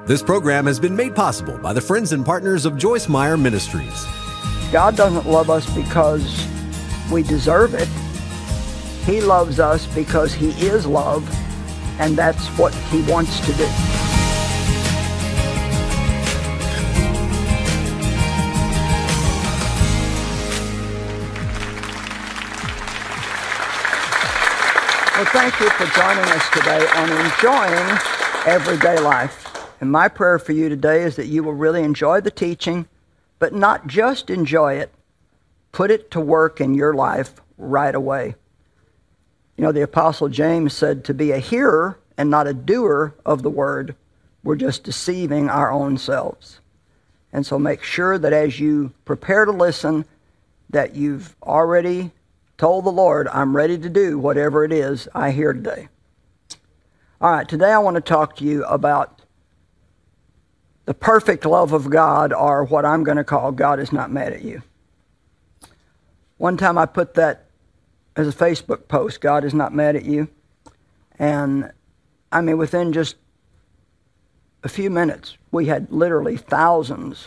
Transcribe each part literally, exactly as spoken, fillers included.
This program has been made possible by the friends and partners of Joyce Meyer Ministries. God doesn't love us because we deserve it. He loves us because He is love, and that's what He wants to do. Well, thank you for joining us today on Enjoying Everyday Life. And my prayer for you today is that you will really enjoy the teaching, but not just enjoy it. Put it to work in your life right away. You know, the Apostle James said to be a hearer and not a doer of the word, we're just deceiving our own selves. And so make sure that as you prepare to listen, that you've already told the Lord, I'm ready to do whatever it is I hear today. All right, today I want to talk to you about the perfect love of God, or what I'm going to call God is not mad at you. One time I put that as a Facebook post, God is not mad at you. And I mean, within just a few minutes, we had literally thousands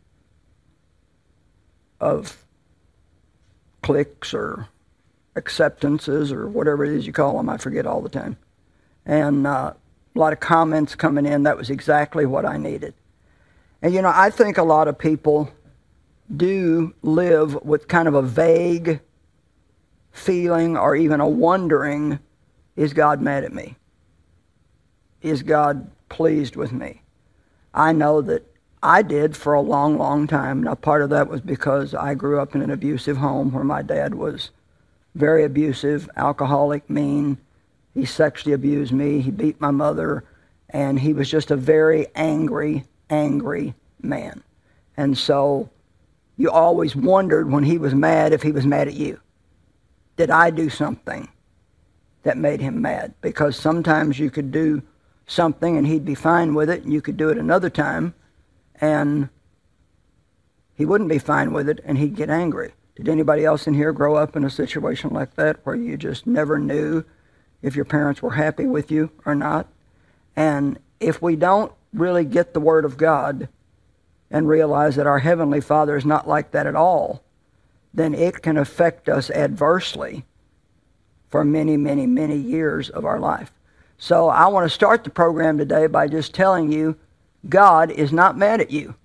of clicks or acceptances or whatever it is you call them. I forget all the time. And uh, a lot of comments coming in. That was exactly what I needed. And you know, I think a lot of people do live with kind of a vague feeling or even a wondering, is God mad at me? Is God pleased with me? I know that I did for a long, long time. Now, part of that was because I grew up in an abusive home where my dad was very abusive, alcoholic, mean. He sexually abused me. He beat my mother. And he was just a very angry, angry man. And so you always wondered when he was mad if he was mad at you. Did I do something that made him mad? Because sometimes you could do something and he'd be fine with it, and you could do it another time and he wouldn't be fine with it and he'd get angry. Did anybody else in here grow up in a situation like that where you just never knew if your parents were happy with you or not? And if we don't really get the Word of God and realize that our Heavenly Father is not like that at all, then it can affect us adversely for many, many, many years of our life. So I want to start the program today by just telling you, God is not mad at you.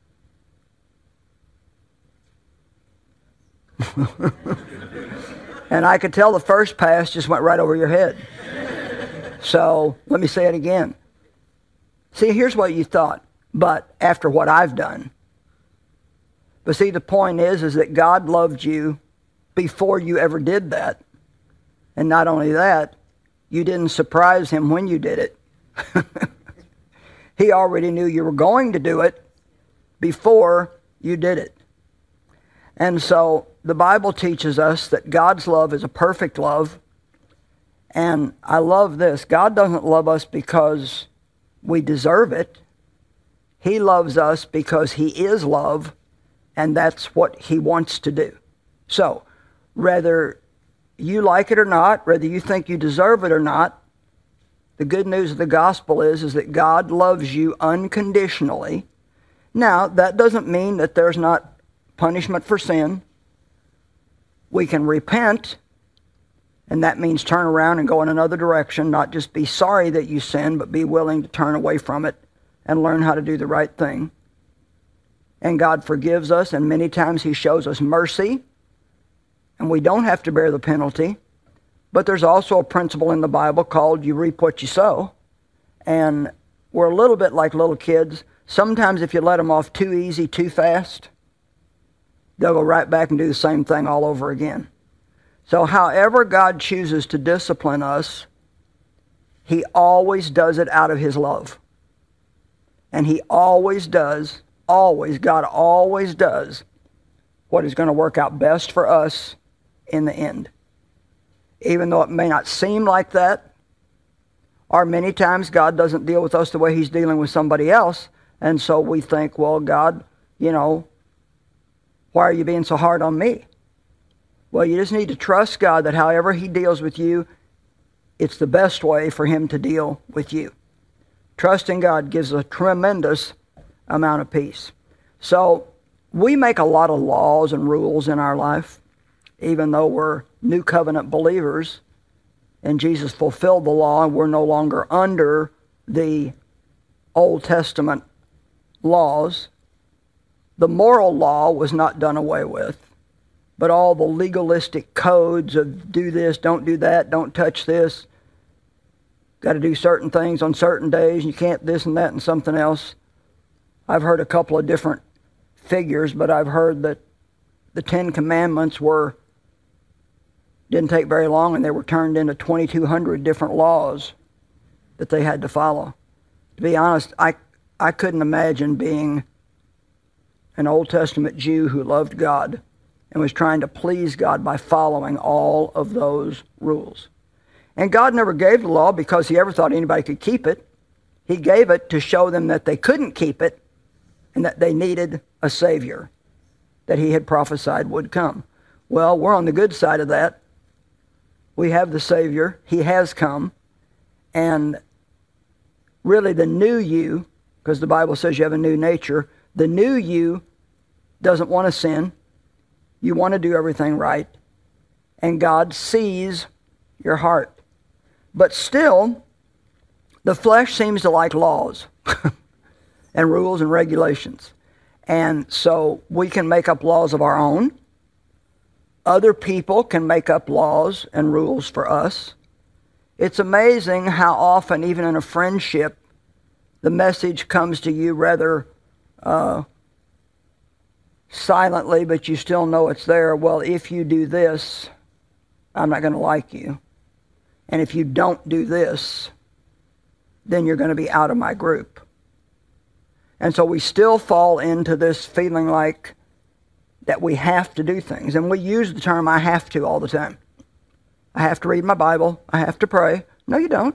And I could tell the first pass just went right over your head. So let me say it again. See, here's what you thought, but after what I've done. But see, the point is, is that God loved you before you ever did that. And not only that, you didn't surprise Him when you did it. He already knew you were going to do it before you did it. And so the Bible teaches us that God's love is a perfect love. And I love this. God doesn't love us because we deserve it. He loves us because He is love, and that's what He wants to do. So, whether you like it or not, whether you think you deserve it or not, the good news of the gospel is, is that God loves you unconditionally. Now, that doesn't mean that there's not punishment for sin. We can repent, and that means turn around and go in another direction, not just be sorry that you sinned, but be willing to turn away from it and learn how to do the right thing. And God forgives us, and many times He shows us mercy, and we don't have to bear the penalty. But there's also a principle in the Bible called you reap what you sow. And we're a little bit like little kids. Sometimes if you let them off too easy, too fast, they'll go right back and do the same thing all over again. So however God chooses to discipline us, He always does it out of His love. And He always does, always, God always does what is going to work out best for us in the end. Even though it may not seem like that, or many times God doesn't deal with us the way He's dealing with somebody else, and so we think, well, God, you know, why are you being so hard on me? Well, you just need to trust God that however He deals with you, it's the best way for Him to deal with you. Trusting God gives a tremendous amount of peace. So we make a lot of laws and rules in our life, even though we're new covenant believers, and Jesus fulfilled the law, and we're no longer under the Old Testament laws. The moral law was not done away with, but all the legalistic codes of do this, don't do that, don't touch this, got to do certain things on certain days, you can't this and that and something else. I've heard a couple of different figures, but I've heard that the Ten Commandments were didn't take very long, and they were turned into twenty-two hundred different laws that they had to follow. To be honest, I I couldn't imagine being an Old Testament Jew who loved God and was trying to please God by following all of those rules. And God never gave the law because he ever thought anybody could keep it. He gave it to show them that they couldn't keep it and that they needed a Savior that he had prophesied would come. Well, we're on the good side of that. We have the Savior. He has come. And really the new you, because the Bible says you have a new nature, the new you doesn't want to sin. You want to do everything right. And God sees your heart. But still, the flesh seems to like laws and rules and regulations. And so we can make up laws of our own. Other people can make up laws and rules for us. It's amazing how often, even in a friendship, the message comes to you rather uh, silently, but you still know it's there. Well, if you do this, I'm not going to like you. And if you don't do this, then you're going to be out of my group. And so we still fall into this feeling like that we have to do things. And we use the term I have to all the time. I have to read my Bible. I have to pray. No, you don't.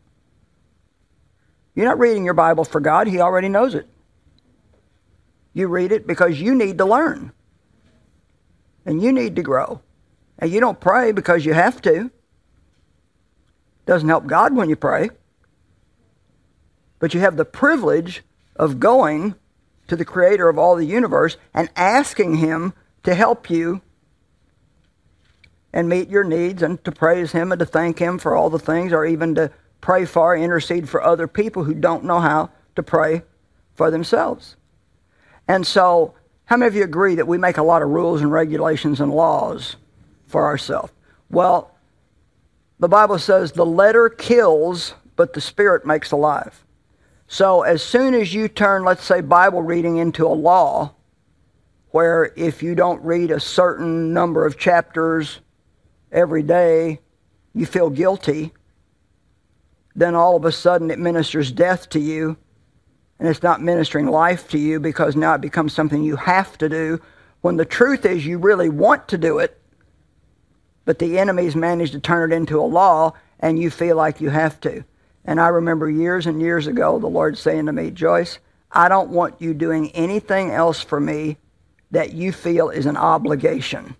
You're not reading your Bible for God. He already knows it. You read it because you need to learn. And you need to grow. And you don't pray because you have to. Doesn't help God when you pray. But you have the privilege of going to the Creator of all the universe and asking Him to help you and meet your needs and to praise Him and to thank Him for all the things, or even to pray for, intercede for other people who don't know how to pray for themselves. And so, how many of you agree that we make a lot of rules and regulations and laws for ourselves? Well, the Bible says the letter kills, but the Spirit makes alive. So as soon as you turn, let's say, Bible reading into a law, where if you don't read a certain number of chapters every day, you feel guilty, then all of a sudden it ministers death to you, and it's not ministering life to you, because now it becomes something you have to do, when the truth is you really want to do it, but the enemy's managed to turn it into a law, and you feel like you have to. And I remember years and years ago the Lord saying to me, Joyce, I don't want you doing anything else for me that you feel is an obligation.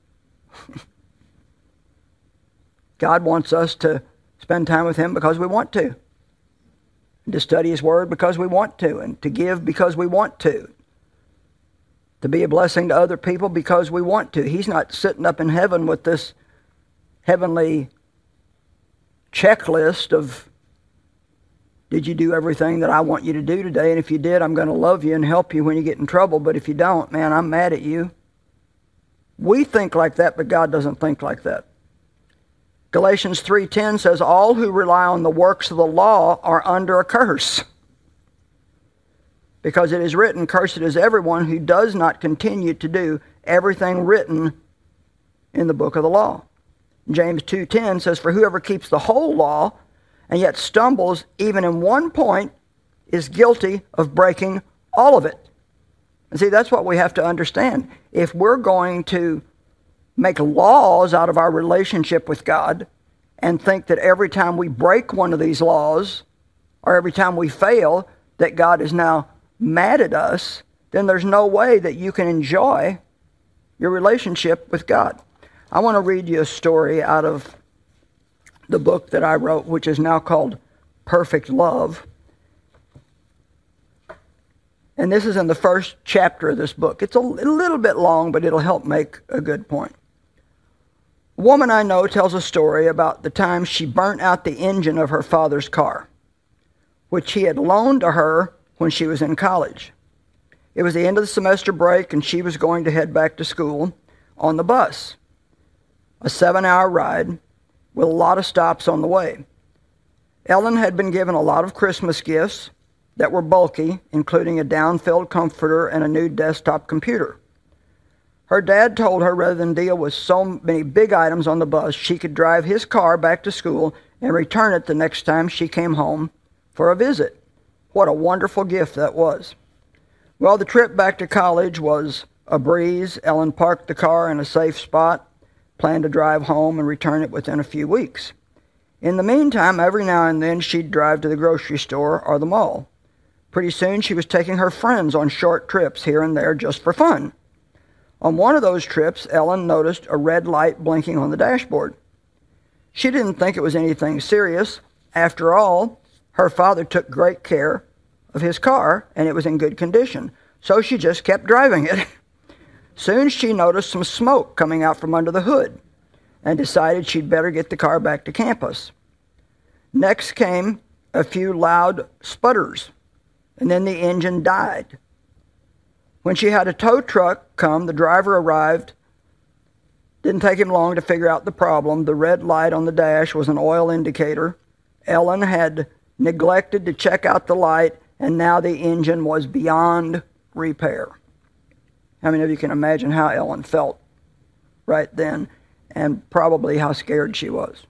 God wants us to spend time with Him because we want to. And to study His Word because we want to. And to give because we want to. To be a blessing to other people because we want to. He's not sitting up in heaven with this heavenly checklist of, did you do everything that I want you to do today? And if you did, I'm going to love you and help you when you get in trouble. But if you don't, man, I'm mad at you. We think like that, but God doesn't think like that. Galatians three ten says, all who rely on the works of the law are under a curse. Because it is written, cursed is everyone who does not continue to do everything written in the book of the law. James two ten says, for whoever keeps the whole law and yet stumbles even in one point is guilty of breaking all of it. And see, that's what we have to understand. If we're going to make laws out of our relationship with God and think that every time we break one of these laws or every time we fail that God is now mad at us, then there's no way that you can enjoy your relationship with God. I want to read you a story out of the book that I wrote, which is now called Perfect Love. And this is in the first chapter of this book. It's a little bit long, but it'll help make a good point. A woman I know tells a story about the time she burnt out the engine of her father's car, which he had loaned to her when she was in college. It was the end of the semester break, and she was going to head back to school on the bus. A seven-hour ride with a lot of stops on the way. Ellen had been given a lot of Christmas gifts that were bulky, including a down-filled comforter and a new desktop computer. Her dad told her rather than deal with so many big items on the bus, she could drive his car back to school and return it the next time she came home for a visit. What a wonderful gift that was. Well, the trip back to college was a breeze. Ellen parked the car in a safe spot, planned to drive home and return it within a few weeks. In the meantime, every now and then she'd drive to the grocery store or the mall. Pretty soon she was taking her friends on short trips here and there just for fun. On one of those trips, Ellen noticed a red light blinking on the dashboard. She didn't think it was anything serious. After all, her father took great care of his car, and it was in good condition, so she just kept driving it. Soon she noticed some smoke coming out from under the hood and decided she'd better get the car back to campus. Next came a few loud sputters, and then the engine died. When she had a tow truck come, the driver arrived. Didn't take him long to figure out the problem. The red light on the dash was an oil indicator. Ellen had neglected to check out the light, and now the engine was beyond repair. How many of you can imagine how Ellen felt right then, and probably how scared she was?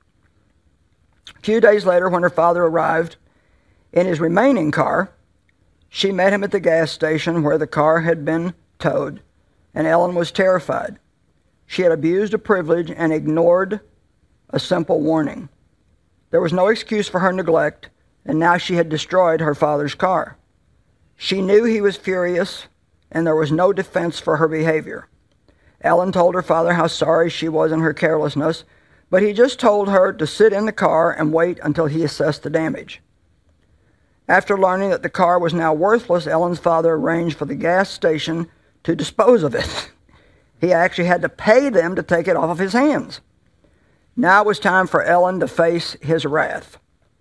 A few days later, when her father arrived in his remaining car, she met him at the gas station where the car had been towed, and Ellen was terrified. She had abused a privilege and ignored a simple warning. There was no excuse for her neglect, and now she had destroyed her father's car. She knew he was furious, and there was no defense for her behavior. Ellen told her father how sorry she was in her carelessness, but he just told her to sit in the car and wait until he assessed the damage. After learning that the car was now worthless, Ellen's father arranged for the gas station to dispose of it. He actually had to pay them to take it off of his hands. Now it was time for Ellen to face his wrath.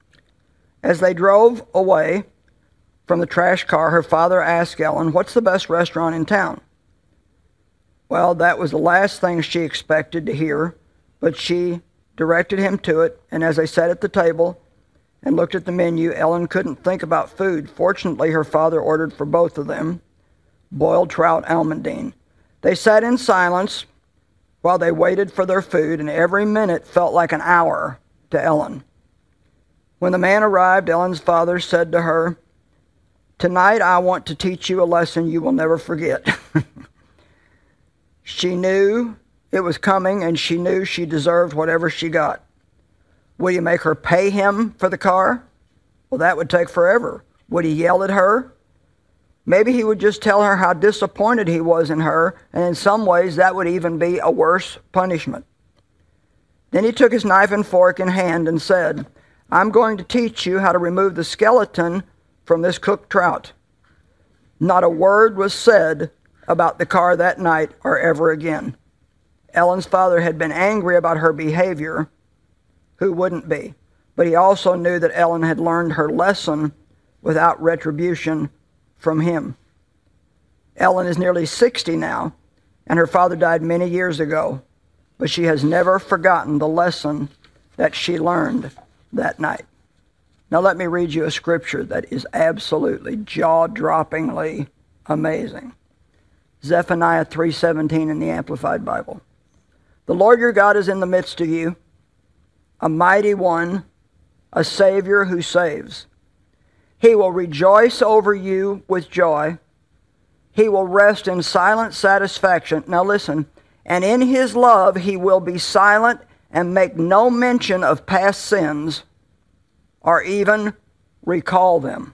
As they drove away from the trash car, her father asked Ellen, "What's the best restaurant in town?" Well, that was the last thing she expected to hear, but she directed him to it, and as they sat at the table and looked at the menu, Ellen couldn't think about food. Fortunately, her father ordered for both of them boiled trout almondine. They sat in silence while they waited for their food, and every minute felt like an hour to Ellen. When the man arrived, Ellen's father said to her, "Tonight I want to teach you a lesson you will never forget." She knew it was coming, and she knew she deserved whatever she got. Would he make her pay him for the car? Well, that would take forever. Would he yell at her? Maybe he would just tell her how disappointed he was in her, and in some ways that would even be a worse punishment. Then he took his knife and fork in hand and said, "I'm going to teach you how to remove the skeleton from this cooked trout." Not a word was said about the car that night or ever again. Ellen's father had been angry about her behavior. Who wouldn't be? But he also knew that Ellen had learned her lesson without retribution from him. Ellen is nearly sixty now, and her father died many years ago, but she has never forgotten the lesson that she learned that night. Now let me read you a scripture that is absolutely jaw-droppingly amazing. Zephaniah three seventeen in the Amplified Bible. "The Lord your God is in the midst of you, a mighty one, a Savior who saves. He will rejoice over you with joy. He will rest in silent satisfaction." Now listen. "And in his love he will be silent and make no mention of past sins or even recall them."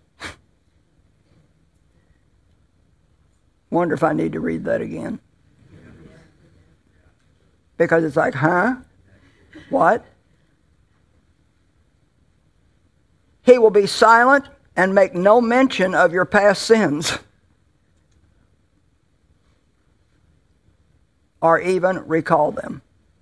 Wonder if I need to read that again. Because it's like, huh? What? He will be silent and make no mention of your past sins or even recall them.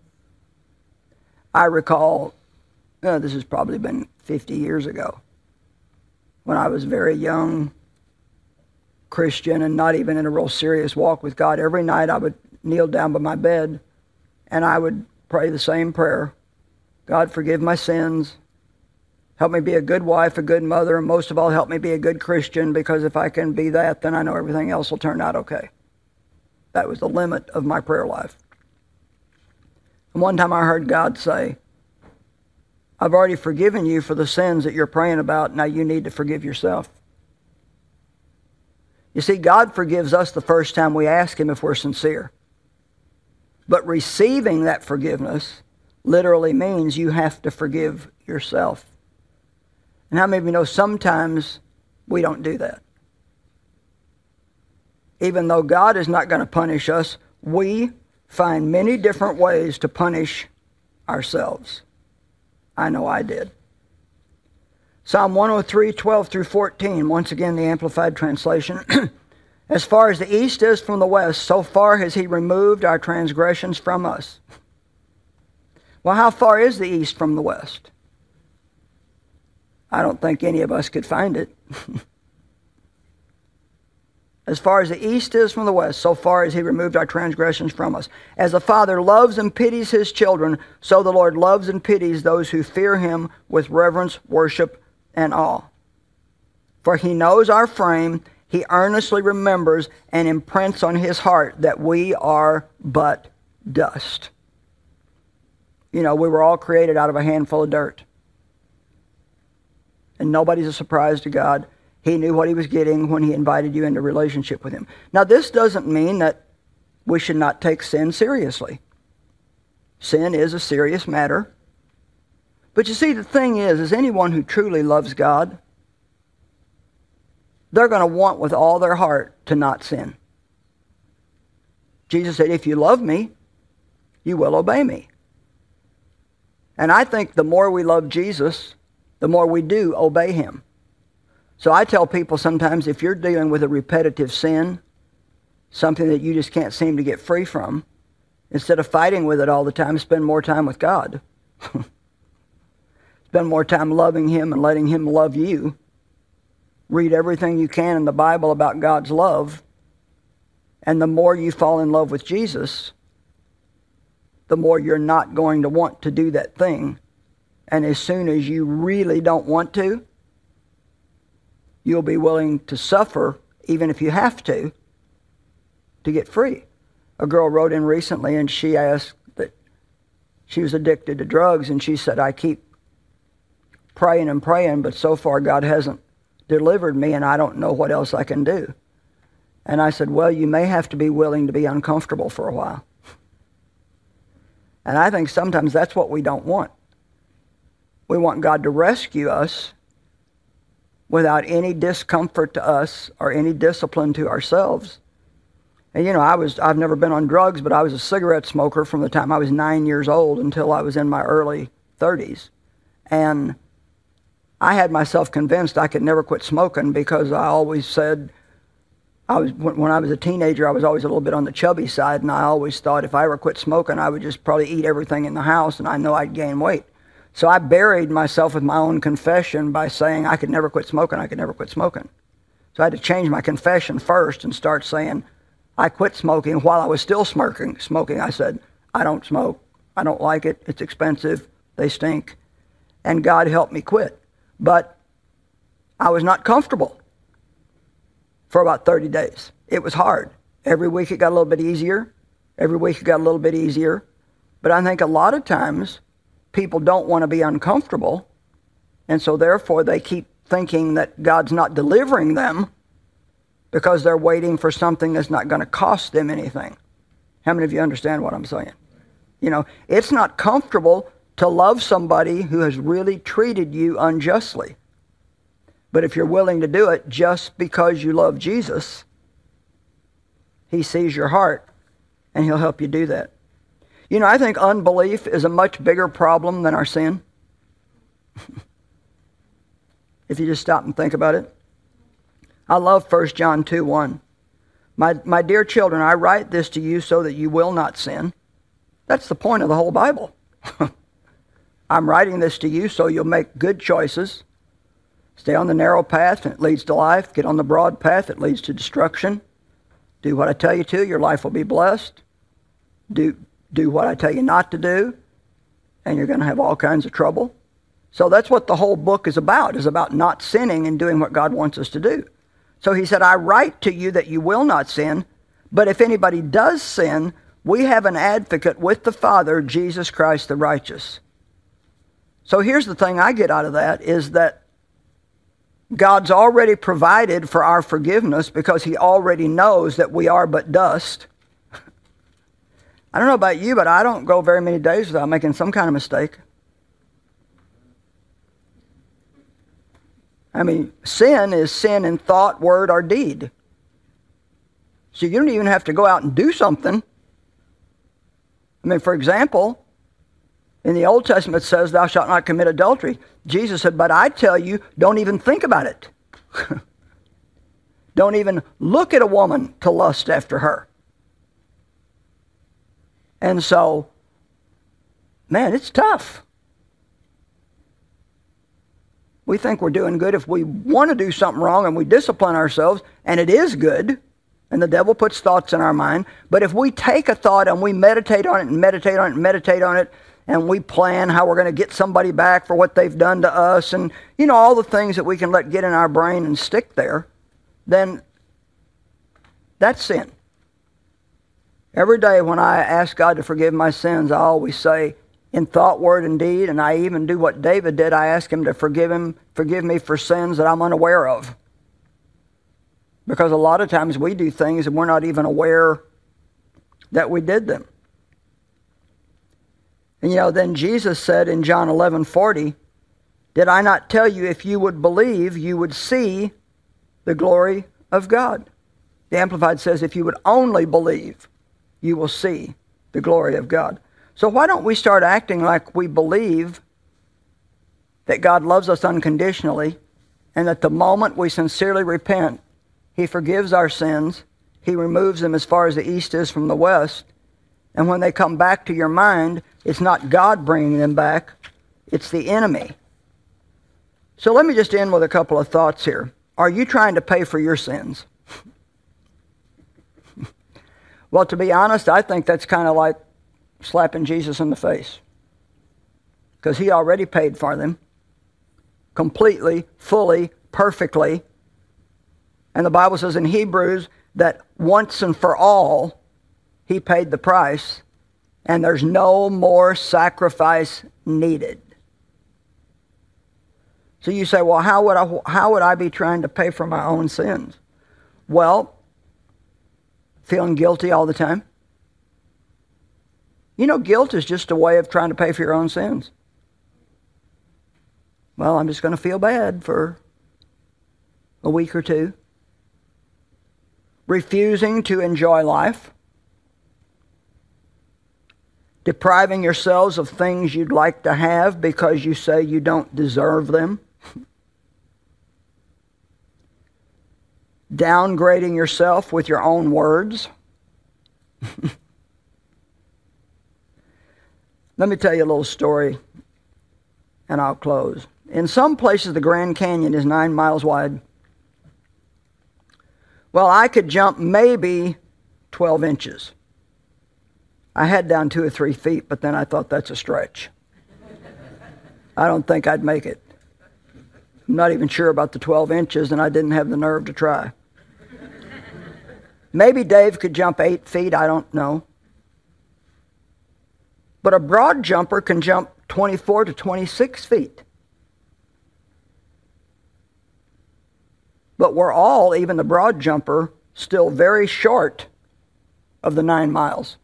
I recall, uh, this has probably been fifty years ago, when I was very young Christian and not even in a real serious walk with God. Every night I would kneel down by my bed and I would pray the same prayer. God, forgive my sins. Help me be a good wife, a good mother, and most of all, help me be a good Christian, because if I can be that, then I know everything else will turn out okay. That was the limit of my prayer life. And one time I heard God say, I've already forgiven you for the sins that you're praying about. Now you need to forgive yourself. You see, God forgives us the first time we ask Him if we're sincere. But receiving that forgiveness literally means you have to forgive yourself. And how many of you know sometimes we don't do that? Even though God is not going to punish us, we find many different ways to punish ourselves. I know I did. Psalm one oh three, twelve through fourteen, once again the Amplified Translation. As far as the east is from the west, so far has He removed our transgressions from us. Well, how far is the east from the west? I don't think any of us could find it. As far as the east is from the west, so far has He removed our transgressions from us. As the Father loves and pities His children, so the Lord loves and pities those who fear Him with reverence, worship, and awe. For He knows our frame, He earnestly remembers and imprints on His heart that we are but dust. You know, we were all created out of a handful of dirt. And nobody's a surprise to God. He knew what He was getting when He invited you into relationship with Him. Now, this doesn't mean that we should not take sin seriously. Sin is a serious matter. But you see, the thing is, is anyone who truly loves God, they're going to want with all their heart to not sin. Jesus said, if you love me, you will obey me. And I think the more we love Jesus, the more we do obey Him. So I tell people sometimes, if you're dealing with a repetitive sin, something that you just can't seem to get free from, instead of fighting with it all the time, spend more time with God. Spend more time loving Him and letting Him love you. Read everything you can in the Bible about God's love. And the more you fall in love with Jesus, the more you're not going to want to do that thing. And as soon as you really don't want to, you'll be willing to suffer, even if you have to, to get free. A girl wrote in recently and she asked that she was addicted to drugs, and she said, I keep praying and praying, but so far God hasn't delivered me and I don't know what else I can do. And I said, well, you may have to be willing to be uncomfortable for a while. And I think sometimes that's what we don't want. We want God to rescue us without any discomfort to us or any discipline to ourselves. And you know, I was, I've never been on drugs, but I was a cigarette smoker from the time I was nine years old until I was in my early thirties. And I had myself convinced I could never quit smoking because I always said, I was when I was a teenager, I was always a little bit on the chubby side, and I always thought if I ever quit smoking, I would just probably eat everything in the house, and I know I'd gain weight. So I buried myself with my own confession by saying I could never quit smoking, I could never quit smoking. So I had to change my confession first and start saying, I quit smoking while I was still smoking. Smoking, I said, I don't smoke. I don't like it. It's expensive. They stink. And God helped me quit. But I was not comfortable for about thirty days. It was hard. Every week it got a little bit easier. Every week it got a little bit easier. But I think a lot of times people don't want to be uncomfortable, and so therefore they keep thinking that God's not delivering them because they're waiting for something that's not going to cost them anything. How many of you understand what I'm saying? You know, it's not comfortable to love somebody who has really treated you unjustly. But if you're willing to do it just because you love Jesus, He sees your heart and He'll help you do that. You know, I think unbelief is a much bigger problem than our sin. If you just stop and think about it. I love First John two one. My, my dear children, I write this to you so that you will not sin. That's the point of the whole Bible. I'm writing this to you so you'll make good choices. Stay on the narrow path and it leads to life. Get on the broad path, it leads to destruction. Do what I tell you to, your life will be blessed. Do, do what I tell you not to do, and you're going to have all kinds of trouble. So that's what the whole book is about, is about not sinning and doing what God wants us to do. So he said, I write to you that you will not sin, but if anybody does sin, we have an advocate with the Father, Jesus Christ the righteous. So here's the thing I get out of that, is that God's already provided for our forgiveness because he already knows that we are but dust. I don't know about you, but I don't go very many days without making some kind of mistake. I mean, sin is sin in thought, word, or deed. So you don't even have to go out and do something. I mean, for example, in the Old Testament it says, thou shalt not commit adultery. Jesus said, but I tell you, don't even think about it. Don't even look at a woman to lust after her. And so, man, it's tough. We think we're doing good if we want to do something wrong and we discipline ourselves, and it is good, and the devil puts thoughts in our mind. But if we take a thought and we meditate on it and meditate on it and meditate on it, and we plan how we're going to get somebody back for what they've done to us, and, you know, all the things that we can let get in our brain and stick there, then that's sin. Every day when I ask God to forgive my sins, I always say, in thought, word, and deed, and I even do what David did. I ask him to forgive him, forgive me for sins that I'm unaware of. Because a lot of times we do things and we're not even aware that we did them. And you know, then Jesus said in John eleven forty, did I not tell you if you would believe, you would see the glory of God? The Amplified says, if you would only believe, you will see the glory of God. So why don't we start acting like we believe that God loves us unconditionally, and that the moment we sincerely repent, he forgives our sins, he removes them as far as the east is from the west, and when they come back to your mind, it's not God bringing them back, it's the enemy. So let me just end with a couple of thoughts here. Are you trying to pay for your sins? Well, to be honest, I think that's kind of like slapping Jesus in the face. Because he already paid for them. Completely, fully, perfectly. And the Bible says in Hebrews that once and for all, he paid the price. And there's no more sacrifice needed. So you say, well, how would I, how would I be trying to pay for my own sins? Well, feeling guilty all the time. You know, guilt is just a way of trying to pay for your own sins. Well, I'm just going to feel bad for a week or two. Refusing to enjoy life. Depriving yourselves of things you'd like to have because you say you don't deserve them. Downgrading yourself with your own words. Let me tell you a little story, and I'll close. In some places, the Grand Canyon is nine miles wide. Well, I could jump maybe twelve inches. I had down two or three feet, but then I thought that's a stretch. I don't think I'd make it. I'm not even sure about the twelve inches, and I didn't have the nerve to try. Maybe Dave could jump eight feet, I don't know. But a broad jumper can jump twenty-four to twenty-six feet. But we're all, even the broad jumper, still very short of the nine miles.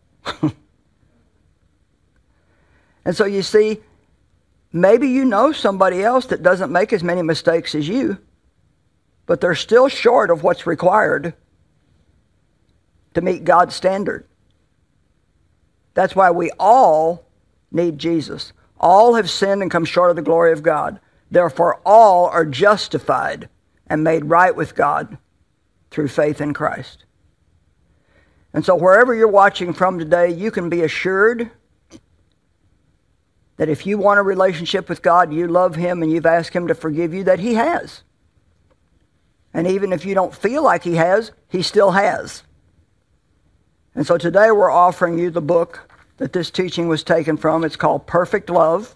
And so you see, maybe you know somebody else that doesn't make as many mistakes as you, but they're still short of what's required to meet God's standard. That's why we all need Jesus. All have sinned and come short of the glory of God. Therefore, all are justified and made right with God through faith in Christ. And so wherever you're watching from today, you can be assured that if you want a relationship with God, you love Him and you've asked Him to forgive you, that He has. And even if you don't feel like He has, He still has. And so today we're offering you the book that this teaching was taken from. It's called Perfect Love.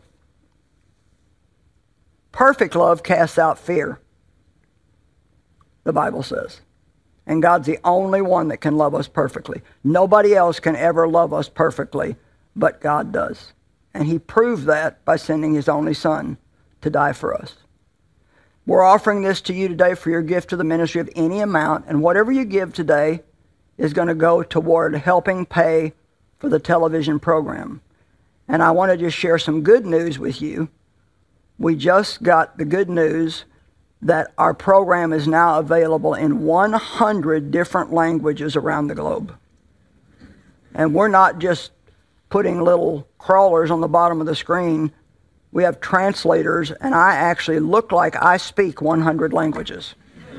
Perfect love casts out fear, the Bible says. And God's the only one that can love us perfectly. Nobody else can ever love us perfectly, but God does. And He proved that by sending His only Son to die for us. We're offering this to you today for your gift to the ministry of any amount, and whatever you give today is going to go toward helping pay for the television program. And I want to just share some good news with you. We just got the good news that our program is now available in one hundred different languages around the globe. And we're not just putting little crawlers on the bottom of the screen. We have translators, and I actually look like I speak one hundred languages.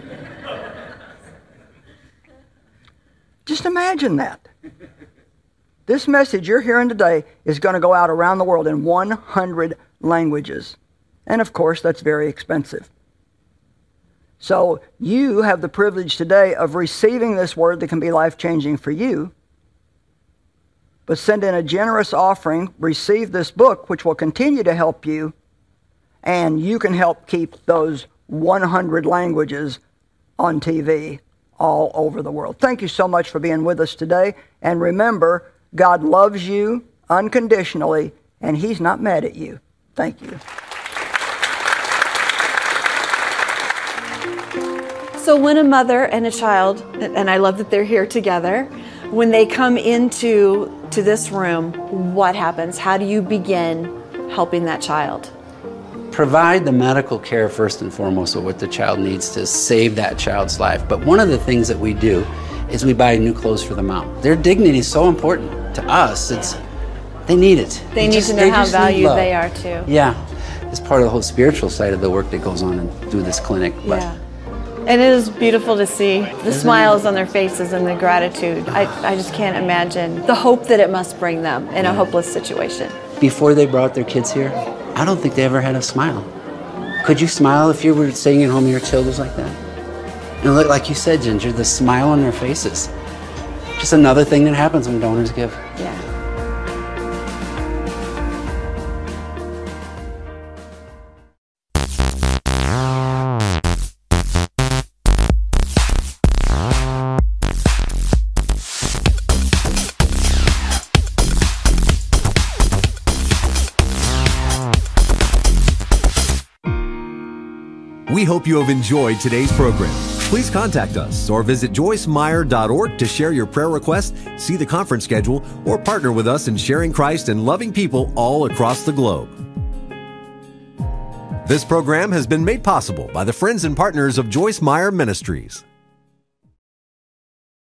Just imagine that. This message you're hearing today is going to go out around the world in one hundred languages. And of course, that's very expensive. So you have the privilege today of receiving this word that can be life-changing for you. But send in a generous offering, receive this book, which will continue to help you, and you can help keep those one hundred languages on T V all over the world. Thank you so much for being with us today. And remember, God loves you unconditionally, and He's not mad at you. Thank you. So when a mother and a child, and I love that they're here together, when they come into to this room, what happens? How do you begin helping that child? Provide the medical care first and foremost of what the child needs to save that child's life. But one of the things that we do is we buy new clothes for the mom. Their dignity is so important to us. It's they need it. They, they need just, to know how valued they are too. Yeah, it's part of the whole spiritual side of the work that goes on and through this clinic. But yeah. And it is beautiful to see the smiles on their faces and the gratitude. I, I just can't imagine the hope that it must bring them in a hopeless situation. Before they brought their kids here, I don't think they ever had a smile. Could you smile if you were staying at home and your child was like that? And look, like you said, Ginger, the smile on their faces. Just another thing that happens when donors give. Yeah. We hope you have enjoyed today's program. Please contact us or visit joyce meyer dot org to share your prayer request, see the conference schedule, or partner with us in sharing Christ and loving people all across the globe. This program has been made possible by the friends and partners of Joyce Meyer Ministries.